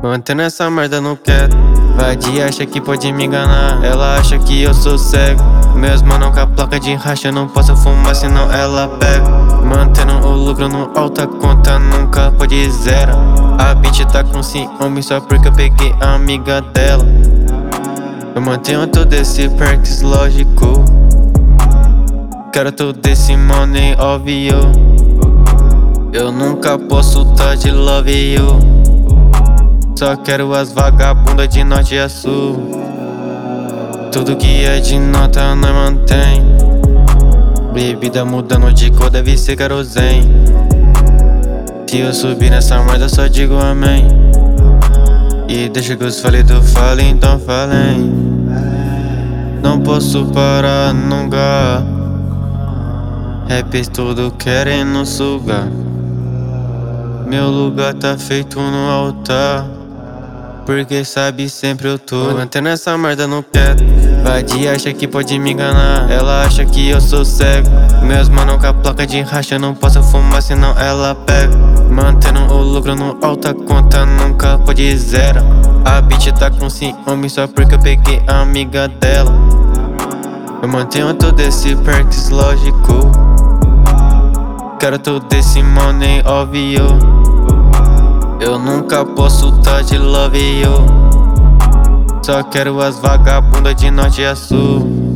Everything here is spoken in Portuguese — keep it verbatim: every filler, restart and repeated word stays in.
Mantendo essa merda no quieto. Vadia acha que pode me enganar, ela acha que eu sou cego. Meus mano com a placa de racha, não posso fumar senão ela pega. Mantendo o lucro no alta conta, nunca pode zero. A bitch tá com ciúme só porque eu peguei a amiga dela. Eu mantenho todo esse perks, lógico. Quero todo esse money, óbvio. Eu nunca posso tá de love you. Só quero as vagabundas de norte a sul. Tudo que é de nota nós mantém. Bebida mudando de cor, deve ser querosene. Se eu subir nessa merda só digo amém. E deixa que os falidos falem, então falem. Não posso parar nunca. Rappers tudo querendo sugar. Meu lugar tá feito no altar. Porque sabe sempre eu tô mantendo essa merda no quieto. Vadia acha que pode me enganar, ela acha que eu sou cego. Meus mano com a placa de racha, não posso fumar senão ela pega. Mantendo o lucro no alta conta, nunca pode zero. A bitch tá com ciúme só porque eu peguei a amiga dela. Eu mantenho todo esse perks, lógico. Quero todo esse money, óbvio. Eu nunca posso tá de love you. Só quero as vagabundas de norte a sul.